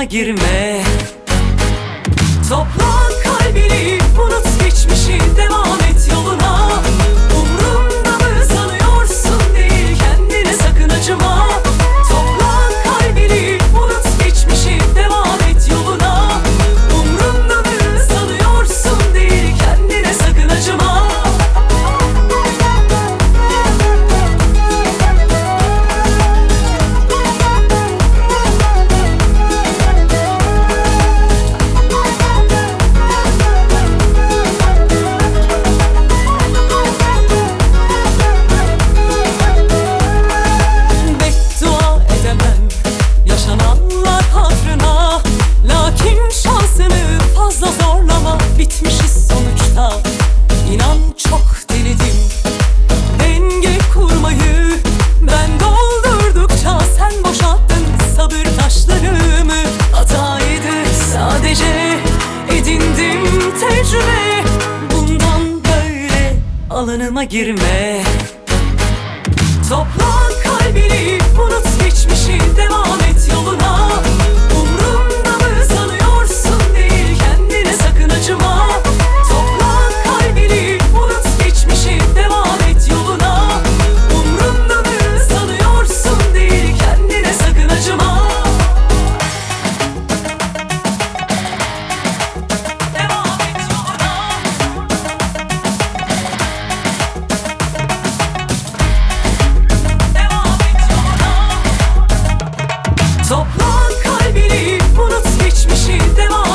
alanıma girme. Topla kalbini, unut geçmişi, devam et yoluna. Umrumda mı sanıyorsun, değil, kendine sakın acıma. Topla kalbini, unut geçmişi, devam et yoluna. Umrumda mı sanıyorsun, değil, kendine sakın acıma. Bitmişiz sonuçta, İnan çok denedim denge kurmayı. Ben doldurdukça sen boşalttın sabır taşlarımı. Hataydı sadece, edindim tecrübe. Bundan böyle alanıma girme. Topla kalbini, unut geçmişi, devam et yoluna. Umrumda mı sanıyorsun, değil, kendine sakın acıma. Topla kalbini, unut geçmişi, devam et yoluna. Umrumda mı sanıyorsun, değil, kendine sakın acıma. Devam et yoluna. Topla kalbini, unut geçmişi, devam